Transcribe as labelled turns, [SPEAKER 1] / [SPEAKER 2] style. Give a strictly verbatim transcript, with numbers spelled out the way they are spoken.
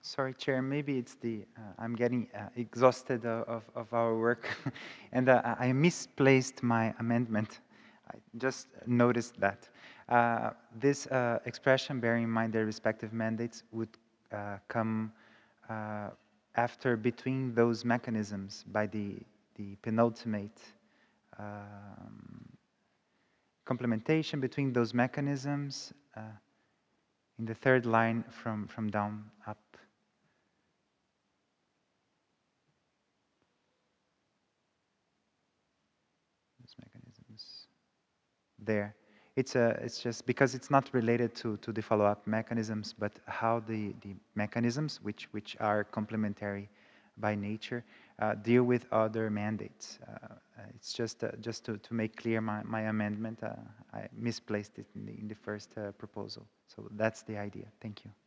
[SPEAKER 1] Sorry, Chair, maybe it's the, uh, I'm getting uh, exhausted of, of, of our work, and uh, I misplaced my amendment. I just noticed that. Uh, this uh, expression, bearing in mind their respective mandates, would uh, come uh, after between those mechanisms by the, the penultimate um, complementation between those mechanisms uh, in the third line from, from down up. Those mechanisms there. It's a, it's just because it's not related to, to the follow-up mechanisms, but how the, the mechanisms, which, which are complementary by nature, uh, deal with other mandates. Uh, uh, it's just, uh, just to, to make clear my, my amendment, uh, I misplaced it in the, in the first uh, proposal. So that's the idea. Thank you.